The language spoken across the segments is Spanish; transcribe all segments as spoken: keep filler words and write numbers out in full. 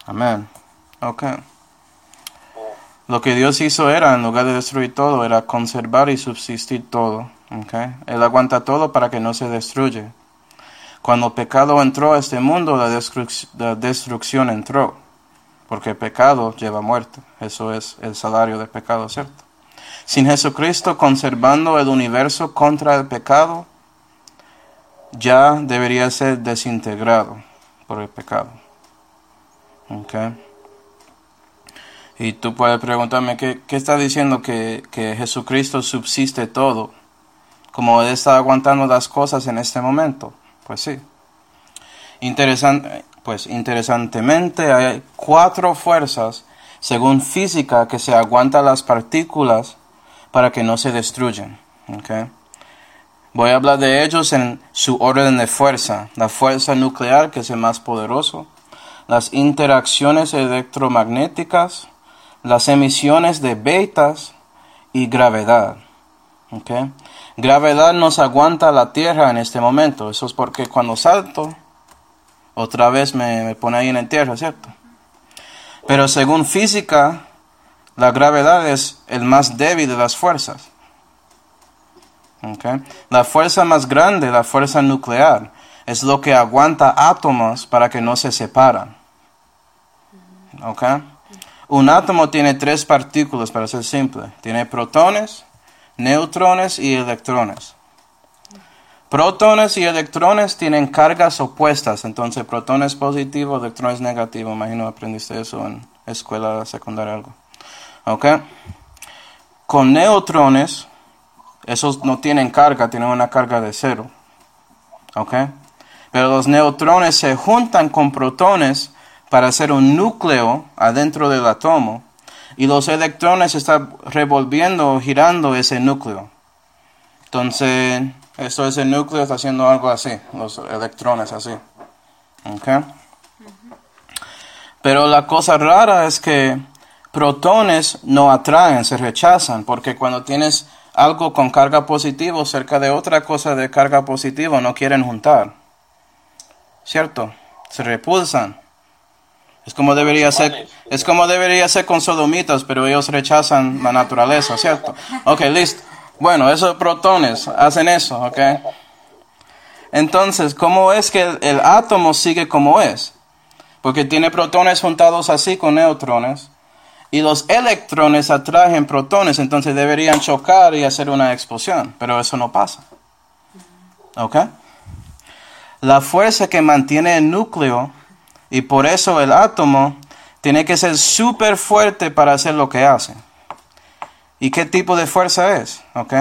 Amén. Ok. Lo que Dios hizo era, en lugar de destruir todo, era conservar y subsistir todo. Okay. Él aguanta todo para que no se destruya. Cuando el pecado entró a este mundo, la, destruc- la destrucción entró. Porque el pecado lleva muerte. Eso es el salario del pecado, ¿cierto? Sin Jesucristo conservando el universo contra el pecado, ya debería ser desintegrado por el pecado. Okay. Y tú puedes preguntarme, ¿qué, qué está diciendo que, que Jesucristo subsiste todo? Como Él está aguantando las cosas en este momento. Pues sí. Interesante, pues interesantemente hay cuatro fuerzas, según física, que se aguantan las partículas para que no se destruyan. Okay. Voy a hablar de ellos en su orden de fuerza. La fuerza nuclear, que es el más poderoso. Las interacciones electromagnéticas. Las emisiones de betas y gravedad. Okay. Gravedad nos aguanta la Tierra en este momento. Eso es porque cuando salto, otra vez me, me pone ahí en la Tierra, ¿cierto? Pero según física, la gravedad es el más débil de las fuerzas. Okay. La fuerza más grande, la fuerza nuclear, es lo que aguanta átomos para que no se separan. Okay. Un átomo tiene tres partículas, para ser simple. Tiene protones, neutrones y electrones. Protones y electrones tienen cargas opuestas. Entonces, protones positivos, electrones negativos. Imagino aprendiste eso en escuela secundaria algo. ¿Ok? Con neutrones, esos no tienen carga, tienen una carga de cero. ¿Ok? Pero los neutrones se juntan con protones para hacer un núcleo adentro del átomo, y los electrones están revolviendo o girando ese núcleo. Entonces, esto es el núcleo, está haciendo algo así, los electrones así. ¿Okay? Uh-huh. Pero la cosa rara es que protones no atraen, se rechazan, porque cuando tienes algo con carga positiva cerca de otra cosa de carga positiva, no quieren juntar. ¿Cierto? Se repulsan. Es como debería ser, es como debería ser con sodomitas, pero ellos rechazan la naturaleza, ¿cierto? Ok, listo. Bueno, esos protones hacen eso, ¿ok? Entonces, ¿cómo es que el, el átomo sigue como es? Porque tiene protones juntados así con neutrones, y los electrones atraen protones, entonces deberían chocar y hacer una explosión, pero eso no pasa. ¿Ok? La fuerza que mantiene el núcleo, y por eso el átomo tiene que ser súper fuerte para hacer lo que hace. ¿Y qué tipo de fuerza es? ¿Ok?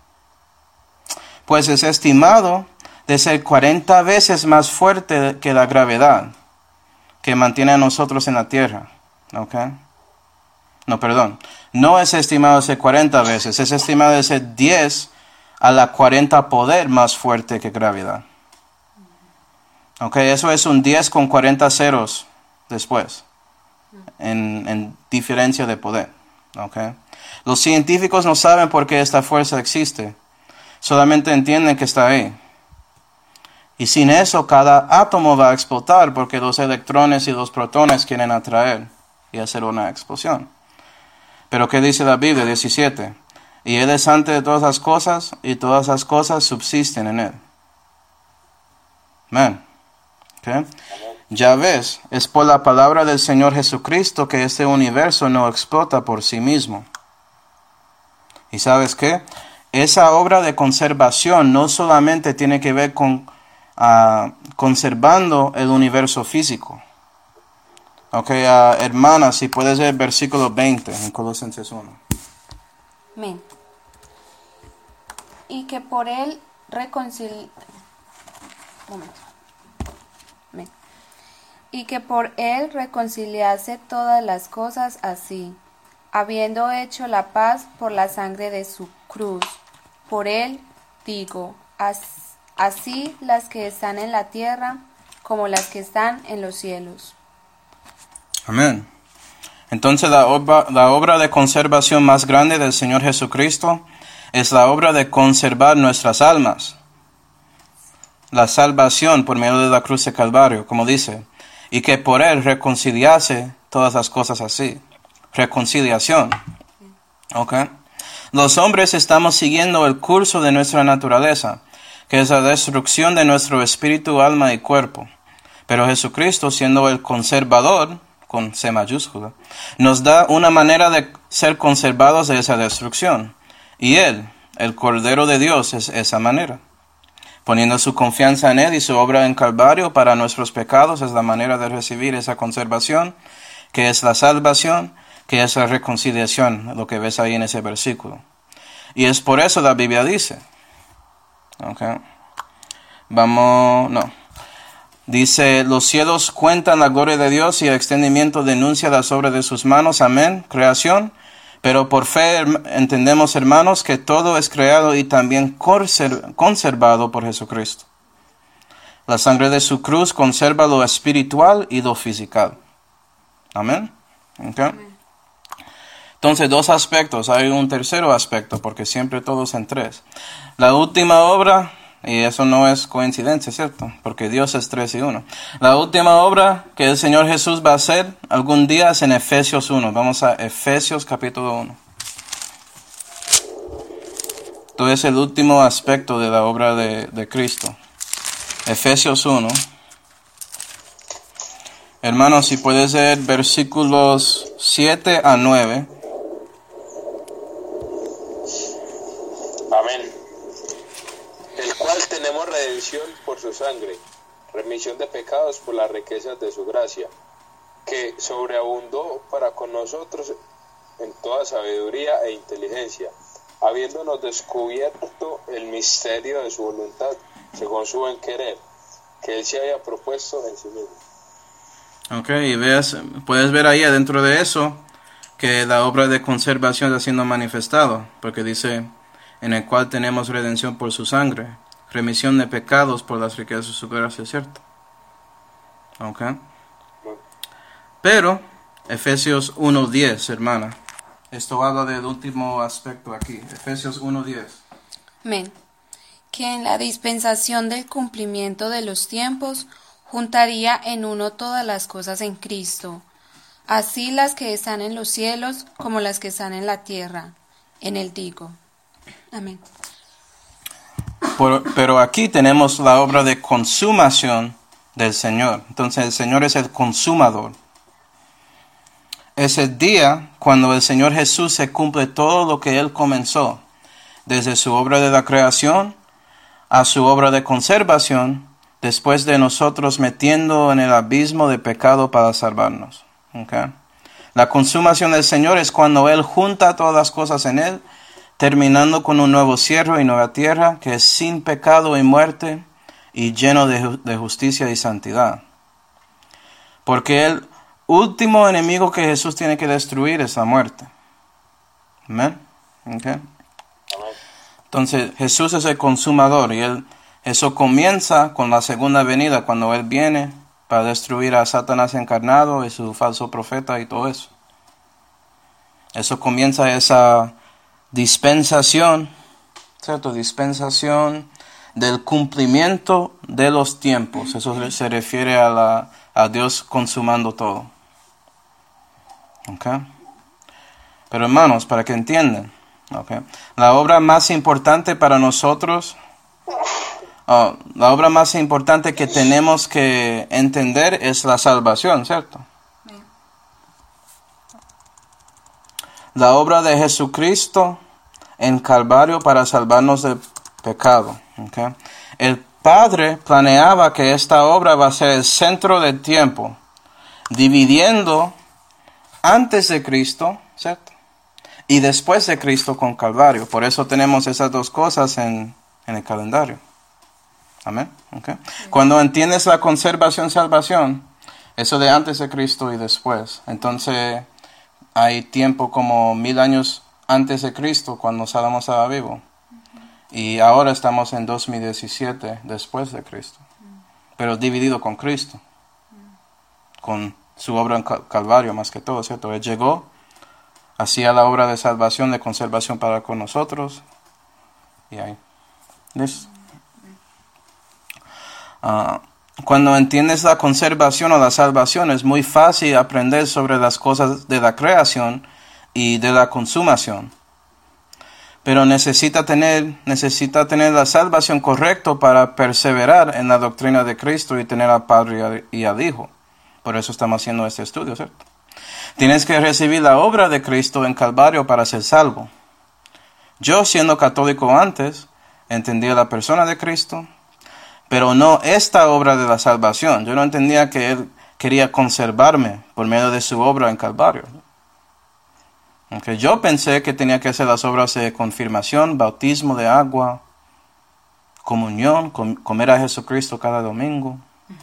Pues es estimado de ser cuarenta veces más fuerte que la gravedad que mantiene a nosotros en la Tierra. ¿Ok? No, perdón. No es estimado de ser cuarenta veces. Es estimado de ser diez a la cuarenta poder más fuerte que gravedad. Ok, eso es un diez con cuarenta ceros después, en, en diferencia de poder. Okay. Los científicos no saben por qué esta fuerza existe, solamente entienden que está ahí. Y sin eso, cada átomo va a explotar porque los electrones y los protones quieren atraer y hacer una explosión. Pero ¿qué dice la Biblia? diecisiete. Y Él es antes de todas las cosas, y todas las cosas subsisten en Él. Amén. Okay. Ya ves, es por la palabra del Señor Jesucristo que este universo no explota por sí mismo. ¿Y sabes qué? Esa obra de conservación no solamente tiene que ver con uh, conservando el universo físico. Ok, uh, hermana, si puedes ver el versículo veinte en Colosenses uno. Amén. Y que por él reconcili... Momento. Amén. Y que por él reconciliase todas las cosas así, habiendo hecho la paz por la sangre de su cruz. Por él, digo, as, así las que están en la tierra como las que están en los cielos. Amén. Entonces la obra, la obra de conservación más grande del Señor Jesucristo es la obra de conservar nuestras almas. La salvación por medio de la cruz de Calvario, como dice. y que por él reconciliase todas las cosas así. Reconciliación. ¿Ok? Los hombres estamos siguiendo el curso de nuestra naturaleza, que es la destrucción de nuestro espíritu, alma y cuerpo. Pero Jesucristo, siendo el conservador, con C mayúscula, nos da una manera de ser conservados de esa destrucción. Y Él, el Cordero de Dios, es esa manera. Poniendo su confianza en Él y su obra en Calvario para nuestros pecados es la manera de recibir esa conservación, que es la salvación, que es la reconciliación, lo que ves ahí en ese versículo. Y es por eso la Biblia dice, okay, vamos, no, dice, los cielos cuentan la gloria de Dios y el extendimiento denuncia las obras de sus manos, amén, creación, pero por fe entendemos, hermanos, que todo es creado y también conservado por Jesucristo. La sangre de su cruz conserva lo espiritual y lo físico. Amén. Okay. Amén. Entonces, dos aspectos. Hay un tercero aspecto, porque siempre todos en tres. La última obra, y eso no es coincidencia, ¿cierto? Porque Dios es tres y uno. La última obra que el Señor Jesús va a hacer algún día es en Efesios uno. Vamos a Efesios capítulo uno. Esto es el último aspecto de la obra de, de Cristo. Efesios uno. Hermanos, si puedes leer versículos siete a nueve. Amén. El cual tenemos redención por su sangre, remisión de pecados por las riquezas de su gracia, que sobreabundó para con nosotros en toda sabiduría e inteligencia, habiéndonos descubierto el misterio de su voluntad, según su buen querer, que Él se haya propuesto en sí mismo. Ok, y veas, puedes ver ahí adentro de eso que la obra de conservación está siendo manifestado, porque dice, en el cual tenemos redención por su sangre, remisión de pecados por las riquezas de su gracia, ¿cierto? Ok. Pero, Efesios uno diez, hermana. Esto habla del último aspecto aquí. Efesios uno diez. Amén. Que en la dispensación del cumplimiento de los tiempos juntaría en uno todas las cosas en Cristo, así las que están en los cielos como las que están en la tierra. En él digo. Amén. Por, pero aquí tenemos la obra de consumación del Señor. Entonces el Señor es el consumador. Es el día cuando el Señor Jesús se cumple todo lo que Él comenzó, desde su obra de la creación a su obra de conservación, después de nosotros metiendo en el abismo de pecado para salvarnos. Okay. La consumación del Señor es cuando Él junta todas las cosas en Él, terminando con un nuevo cielo y nueva tierra que es sin pecado y muerte y lleno de, de justicia y santidad. Porque el último enemigo que Jesús tiene que destruir es la muerte. Amén. Okay. Entonces Jesús es el consumador y él, eso comienza con la segunda venida, cuando Él viene para destruir a Satanás encarnado y su falso profeta y todo eso. Eso comienza esa dispensación, ¿cierto? Dispensación del cumplimiento de los tiempos. Eso se refiere a, la, a Dios consumando todo. ¿Ok? Pero hermanos, para que entiendan, ¿ok? La obra más importante para nosotros, oh, la obra más importante que tenemos que entender es la salvación, ¿cierto? La obra de Jesucristo en Calvario para salvarnos del pecado. ¿Okay? El Padre planeaba que esta obra va a ser el centro del tiempo, dividiendo antes de Cristo, ¿cierto? Y después de Cristo con Calvario. Por eso tenemos esas dos cosas en, en el calendario. Amén. Okay. Cuando entiendes la conservación, salvación, eso de antes de Cristo y después, entonces hay tiempo como mil años antes de Cristo cuando Salomón estaba vivo. Y ahora estamos en dos mil diecisiete después de Cristo. Pero dividido con Cristo. Con su obra en Calvario más que todo, ¿cierto? Él llegó, hacía la obra de salvación, de conservación para con nosotros. Y ahí. ¿Listo? Uh, cuando entiendes la conservación o la salvación, es muy fácil aprender sobre las cosas de la creación y de la consumación. Pero necesita tener, necesita tener la salvación correcta para perseverar en la doctrina de Cristo y tener al Padre y al Hijo. Por eso estamos haciendo este estudio, ¿cierto? Tienes que recibir la obra de Cristo en Calvario para ser salvo. Yo, siendo católico antes, entendía la persona de Cristo, pero no esta obra de la salvación. Yo no entendía que Él quería conservarme por medio de su obra en Calvario. Okay. Yo pensé que tenía que hacer las obras de confirmación, bautismo de agua, comunión, com- comer a Jesucristo cada domingo.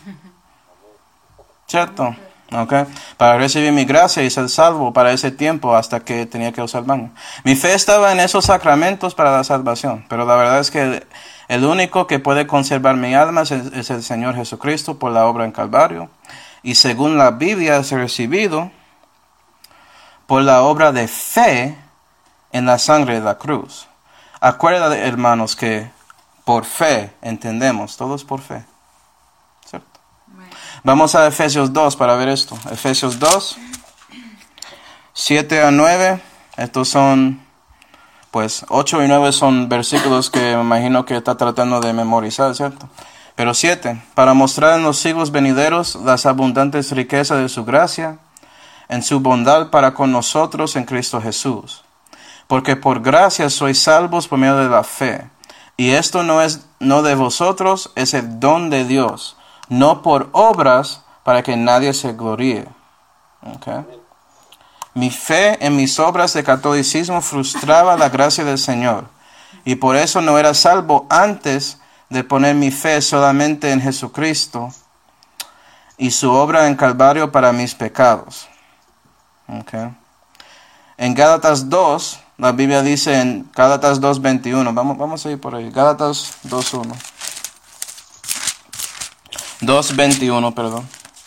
¿Cierto? Okay. Para recibir mi gracia y ser salvo para ese tiempo hasta que tenía que usar el baño. Mi fe estaba en esos sacramentos para la salvación, pero la verdad es que el, el único que puede conservar mi alma es, es el Señor Jesucristo por la obra en Calvario. Y según la Biblia es recibido por la obra de fe en la sangre de la cruz. Acuérdate, hermanos, que por fe entendemos, todos por fe. ¿Cierto? Vamos a Efesios dos para ver esto. Efesios dos, siete a nueve. Estos son, pues, ocho y nueve son versículos que me imagino que está tratando de memorizar, ¿cierto? Pero siete, para mostrar en los siglos venideros las abundantes riquezas de su gracia, en su bondad para con nosotros en Cristo Jesús. Porque por gracia sois salvos por medio de la fe. Y esto no es no de vosotros, es el don de Dios, no por obras para que nadie se gloríe. Okay. Mi fe en mis obras de catolicismo frustraba la gracia del Señor, y por eso no era salvo antes de poner mi fe solamente en Jesucristo y su obra en Calvario para mis pecados. Okay. En Gálatas dos, la Biblia dice en Gálatas dos veintiuno, vamos, vamos a ir por ahí, Gálatas dos uno. dos veintiuno, perdón.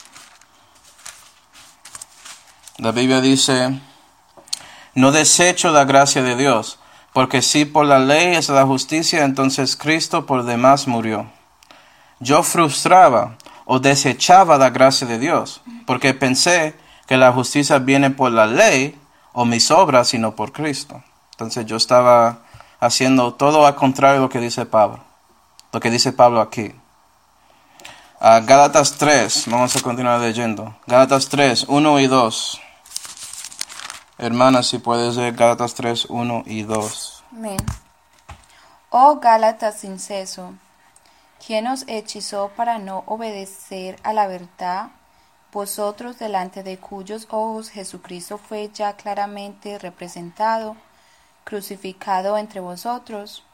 La Biblia dice, no desecho la gracia de Dios, porque si por la ley es la justicia, entonces Cristo por demás murió. Yo frustraba o desechaba la gracia de Dios, porque pensé que la justicia viene por la ley o mis obras, sino por Cristo. Entonces yo estaba haciendo todo al contrario de lo que dice Pablo. Lo que dice Pablo aquí. Uh, Gálatas tres, vamos a continuar leyendo. Gálatas tres, uno y dos. Hermanas, si puedes leer Gálatas tres, uno y dos. Amén. Oh Gálatas inceso, ¿quién os hechizó para no obedecer a la verdad? Vosotros delante de cuyos ojos Jesucristo fue ya claramente representado, crucificado entre vosotros.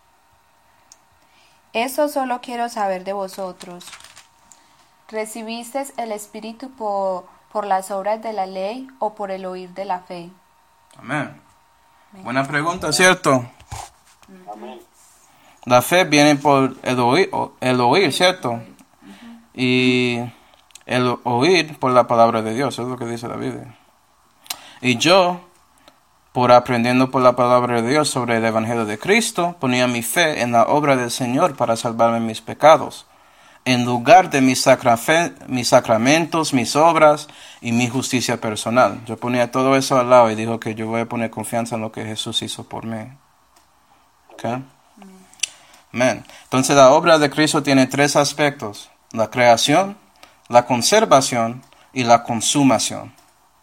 Eso solo quiero saber de vosotros. ¿Recibisteis el Espíritu por, por las obras de la ley o por el oír de la fe? Amén. Amén. Buena pregunta, ¿cierto? Amén. La fe viene por el oír, el oír, ¿cierto? Uh-huh. Y el oír por la palabra de Dios, es lo que dice la Biblia. Y yo, por aprendiendo por la palabra de Dios sobre el Evangelio de Cristo, ponía mi fe en la obra del Señor para salvarme mis pecados, en lugar de mis, sacra- mis sacramentos, mis obras y mi justicia personal. Yo ponía todo eso al lado y dijo que yo voy a poner confianza en lo que Jesús hizo por mí. ¿Okay? Amén. Entonces la obra de Cristo tiene tres aspectos: la creación, la conservación y la consumación.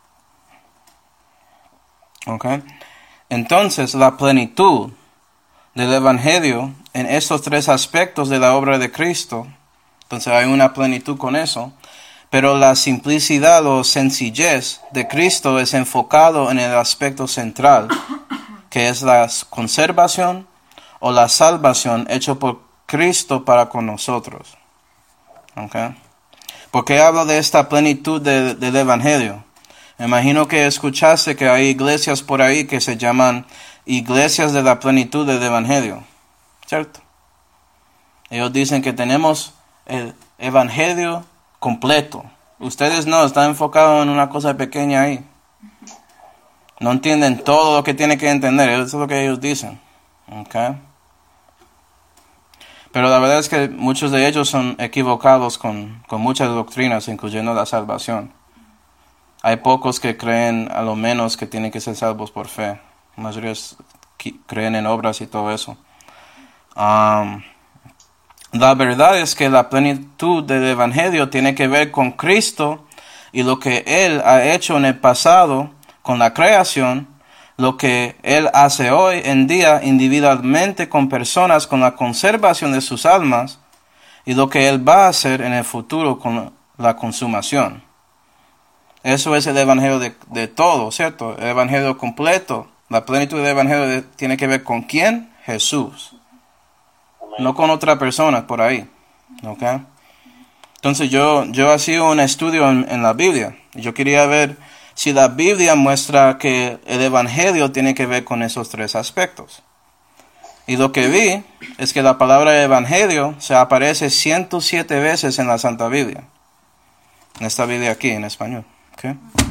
Okay. Entonces la plenitud del Evangelio en estos tres aspectos de la obra de Cristo, entonces hay una plenitud con eso, pero la simplicidad o sencillez de Cristo es enfocado en el aspecto central, que es la conservación o la salvación hecho por Cristo para con nosotros. Okay. ¿Por qué hablo de esta plenitud de, del Evangelio? Me imagino que escuchaste que hay iglesias por ahí que se llaman iglesias de la plenitud del Evangelio, ¿cierto? Ellos dicen que tenemos el Evangelio completo. Ustedes no, están enfocados en una cosa pequeña ahí. No entienden todo lo que tienen que entender, eso es lo que ellos dicen. Okay. Pero la verdad es que muchos de ellos son equivocados con, con muchas doctrinas, incluyendo la salvación. Hay pocos que creen a lo menos que tienen que ser salvos por fe. La mayoría creen en obras y todo eso. Um, la verdad es que la plenitud del Evangelio tiene que ver con Cristo y lo que Él ha hecho en el pasado con la creación, lo que Él hace hoy en día individualmente con personas con la conservación de sus almas y lo que Él va a hacer en el futuro con la consumación. Eso es el Evangelio de, de todo, ¿cierto? El Evangelio completo. La plenitud del Evangelio de, tiene que ver con ¿quién? Jesús. No con otra persona por ahí. ¿Ok? Entonces yo, yo hacía un estudio en, en la Biblia. Yo quería ver si la Biblia muestra que el Evangelio tiene que ver con esos tres aspectos. Y lo que vi es que la palabra Evangelio se aparece ciento siete veces en la Santa Biblia. En esta Biblia aquí, en español. ¿Okay?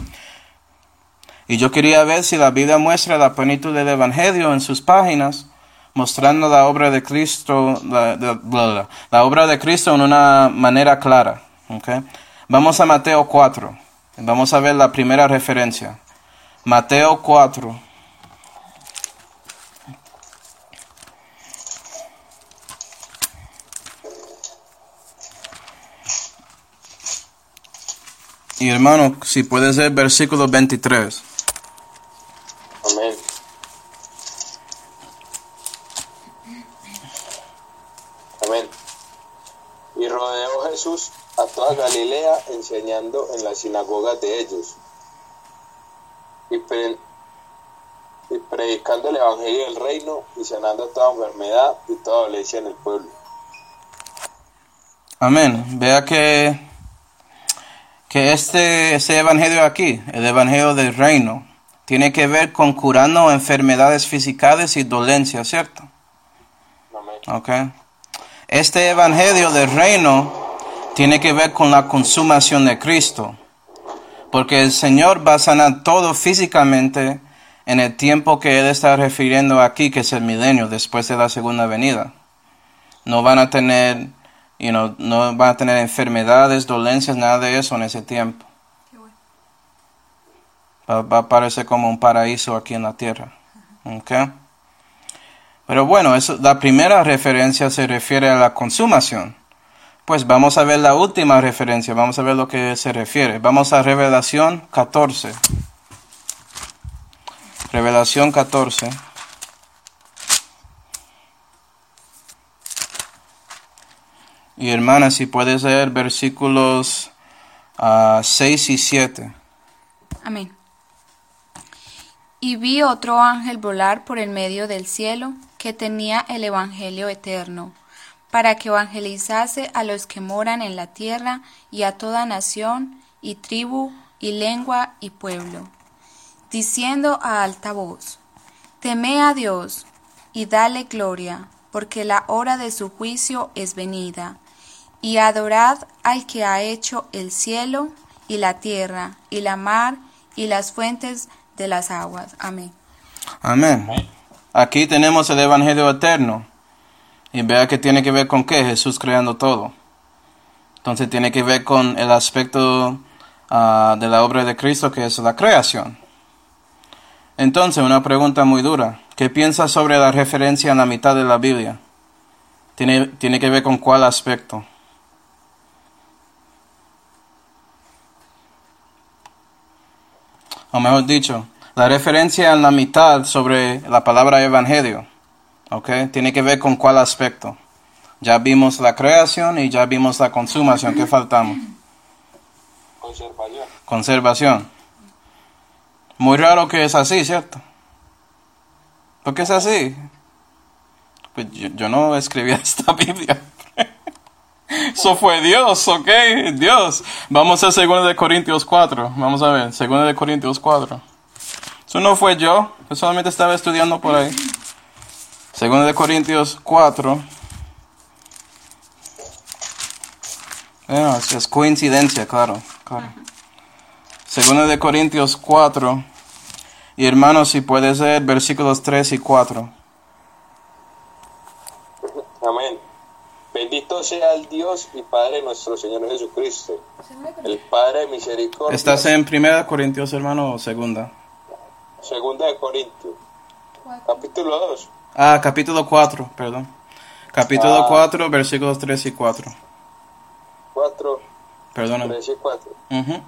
Y yo quería ver si la Biblia muestra la plenitud del Evangelio en sus páginas, mostrando la obra de Cristo, la, la, la, la, la obra de Cristo en una manera clara. ¿Okay? Vamos a Mateo cuatro. Vamos a ver la primera referencia. Mateo cuatro. Y hermano, si puede ser versículo veintitrés. Amén. Amén. Y rodeó Jesús a toda Galilea, enseñando en las sinagogas de ellos y, pre- y predicando el evangelio del reino y sanando toda enfermedad y toda dolencia en el pueblo. Amén. Vea que, que este, este evangelio aquí, el evangelio del reino, tiene que ver con curando enfermedades físicas y dolencias, ¿cierto? Amén. Okay. Este evangelio del reino tiene que ver con la consumación de Cristo, porque el Señor va a sanar todo físicamente en el tiempo que Él está refiriendo aquí, que es el milenio, después de la segunda venida. No van a tener, you know, no van a tener enfermedades, dolencias, nada de eso en ese tiempo. Va, va a parecer como un paraíso aquí en la tierra. Okay. Pero bueno, eso, la primera referencia se refiere a la consumación. Pues vamos a ver la última referencia, vamos a ver lo que se refiere. Vamos a Revelación catorce. Revelación catorce. Y hermanas, si puedes leer versículos uh, seis y siete. Amén. Y vi otro ángel volar por el medio del cielo, que tenía el evangelio eterno, para que evangelizase a los que moran en la tierra y a toda nación y tribu y lengua y pueblo, diciendo a alta voz: Temed a Dios y dale gloria, porque la hora de su juicio es venida, y adorad al que ha hecho el cielo y la tierra y la mar y las fuentes de las aguas. Amén. Amén. Aquí tenemos el evangelio eterno. Y vea que tiene que ver con qué, Jesús creando todo. Entonces tiene que ver con el aspecto uh, de la obra de Cristo, que es la creación. Entonces, una pregunta muy dura. ¿Qué piensas sobre la referencia en la mitad de la Biblia? ¿Tiene, tiene que ver con cuál aspecto? O mejor dicho, la referencia en la mitad sobre la palabra evangelio. Okay, tiene que ver con cuál aspecto. Ya vimos la creación y ya vimos la consumación. ¿Qué faltamos? Conservación. Conservación. Muy raro que es así, ¿cierto? ¿Por qué es así? Pues yo, yo no escribí esta Biblia. Eso fue Dios, ¿ok? Dios. Vamos a dos Corintios cuatro. Vamos a ver, dos Corintios cuatro. Eso no fue yo. Yo solamente estaba estudiando por ahí. Segunda de Corintios cuatro. Bueno, es, es coincidencia, claro, claro. Segunda de Corintios cuatro. Y hermanos, si puedes leer versículos tres y cuatro. Amén. sea el Dios y Padre de nuestro Señor Jesucristo, el Padre de misericordia. ¿Estás en primera Corintios, hermano, o segunda? Segunda de Corintios, capítulo dos. Ah, capítulo cuatro, perdón. Capítulo Ah. cuatro, versículos tres y cuatro. cuatro, Perdóname. tres y cuatro. Ujú.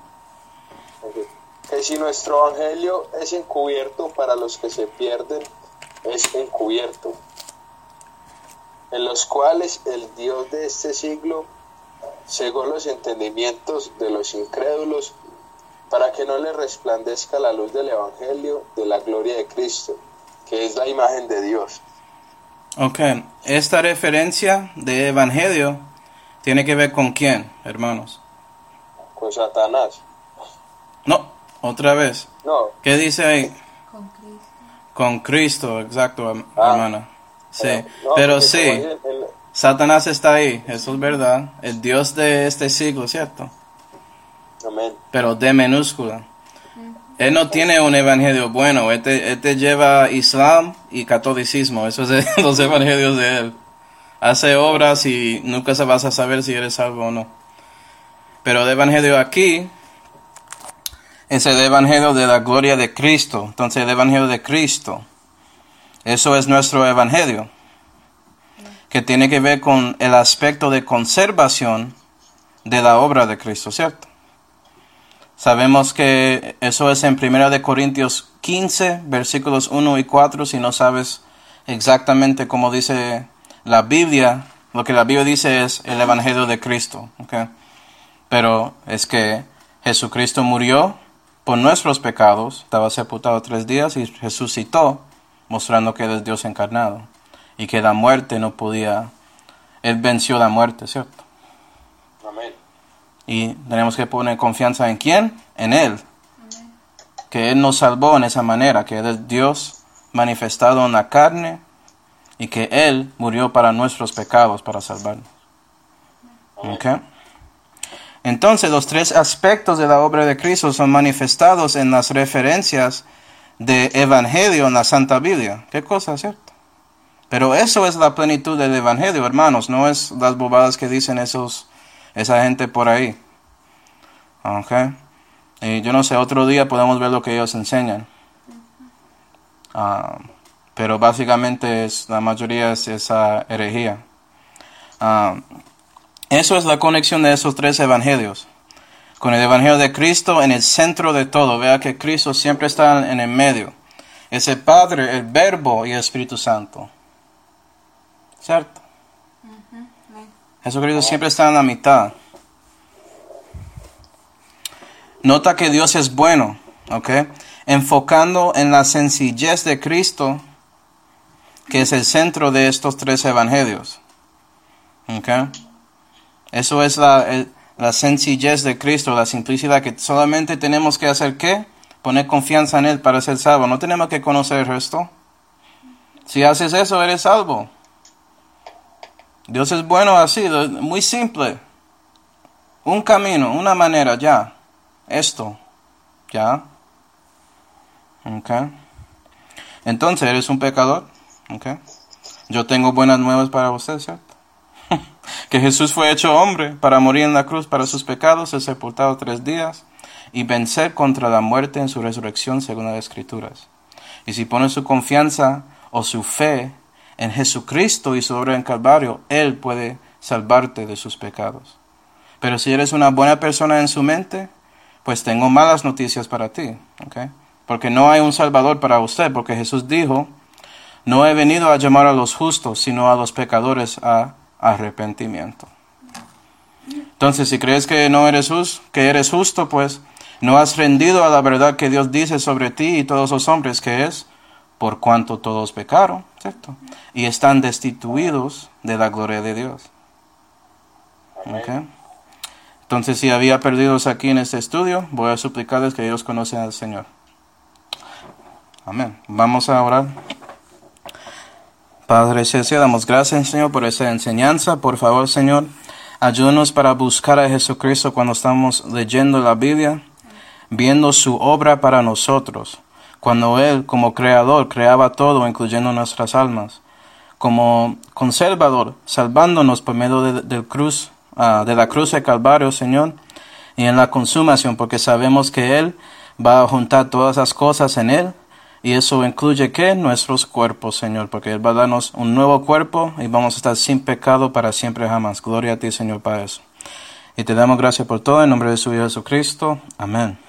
Que si nuestro evangelio es encubierto para los que se pierden, es encubierto, en los cuales el Dios de este siglo cegó los entendimientos de los incrédulos, para que no les resplandezca la luz del evangelio de la gloria de Cristo, que es la imagen de Dios. Ok, esta referencia de evangelio tiene que ver con quién, hermanos. Con Satanás. No, otra vez. No, ¿Qué dice ahí? Con Cristo. Con Cristo, exacto, herm- Ah. hermana. Sí, no, pero porque sí, como dice el- Satanás está ahí, eso es verdad. El Dios de este siglo, ¿cierto? amén. Pero de minúscula. Él no tiene un evangelio bueno, este, este lleva Islam y catolicismo, esos son los evangelios de él. Hace obras y nunca se vas a saber si eres salvo o no. Pero el evangelio aquí es el evangelio de la gloria de Cristo. Entonces el evangelio de Cristo, eso es nuestro evangelio, que tiene que ver con el aspecto de conservación de la obra de Cristo, ¿cierto? Sabemos que eso es en primera de Corintios quince, versículos uno y cuatro, si no sabes exactamente cómo dice la Biblia, lo que la Biblia dice es el evangelio de Cristo, ¿ok? Pero es que Jesucristo murió por nuestros pecados, estaba sepultado tres días y resucitó, mostrando que Él es Dios encarnado y que la muerte no podía, Él venció la muerte, ¿cierto? Amén. Y tenemos que poner confianza en quién, en Él, que Él nos salvó en esa manera, que Él es Dios manifestado en la carne y que Él murió para nuestros pecados, para salvarnos. ¿Ok? Entonces los tres aspectos de la obra de Cristo son manifestados en las referencias de Evangelio en la Santa Biblia. ¿Qué cosa, cierto? Pero eso es la plenitud del Evangelio, hermanos, no es las bobadas que dicen esos, esa gente por ahí. ¿Ok? Y yo no sé, otro día podemos ver lo que ellos enseñan. Uh, pero básicamente es, la mayoría es esa herejía. Uh, eso es la conexión de esos tres evangelios. Con el evangelio de Cristo en el centro de todo. Vea que Cristo siempre está en el medio. Es el Padre, el Verbo y el Espíritu Santo. ¿Cierto? Jesucristo siempre está en la mitad. Nota que Dios es bueno, ¿ok? Enfocando en la sencillez de Cristo, que es el centro de estos tres evangelios. ¿Ok? Eso es la, el, la sencillez de Cristo, la simplicidad, que solamente tenemos que hacer, ¿qué? Poner confianza en Él para ser salvo. No tenemos que conocer el resto. Si haces eso, eres salvo. Dios es bueno así, muy simple. Un camino, una manera, ya. Esto, ya. Ok. Entonces, ¿eres un pecador? Ok. Yo tengo buenas nuevas para usted, ¿cierto? Que Jesús fue hecho hombre para morir en la cruz para sus pecados, ser sepultado tres días y vencer contra la muerte en su resurrección según las Escrituras. Y si pone su confianza o su fe en Jesucristo y su obra en Calvario, Él puede salvarte de sus pecados. Pero si eres una buena persona en su mente, pues tengo malas noticias para ti, ¿ok? Porque no hay un Salvador para usted, porque Jesús dijo, no he venido a llamar a los justos, sino a los pecadores a arrepentimiento. Entonces, si crees que no eres justo, que eres justo, pues no has rendido a la verdad que Dios dice sobre ti y todos los hombres, que es, por cuanto todos pecaron, ¿cierto? Y están destituidos de la gloria de Dios. ¿Ok? Entonces, si había perdidos aquí en este estudio, voy a suplicarles que ellos conocen al Señor. Amén. Vamos a orar. Padre Celestial, damos gracias, Señor, por esa enseñanza. Por favor, Señor, ayúdanos para buscar a Jesucristo cuando estamos leyendo la Biblia, viendo su obra para nosotros. Cuando Él, como creador, creaba todo, incluyendo nuestras almas. como conservador, salvándonos por medio de, del cruz, uh, de la cruz del Calvario, Señor, y en la consumación, porque sabemos que Él va a juntar todas las cosas en Él, y eso incluye que nuestros cuerpos, Señor, porque Él va a darnos un nuevo cuerpo y vamos a estar sin pecado para siempre jamás. Gloria a ti, Señor, para eso. Y te damos gracias por todo en nombre de su Hijo Jesucristo. Amén.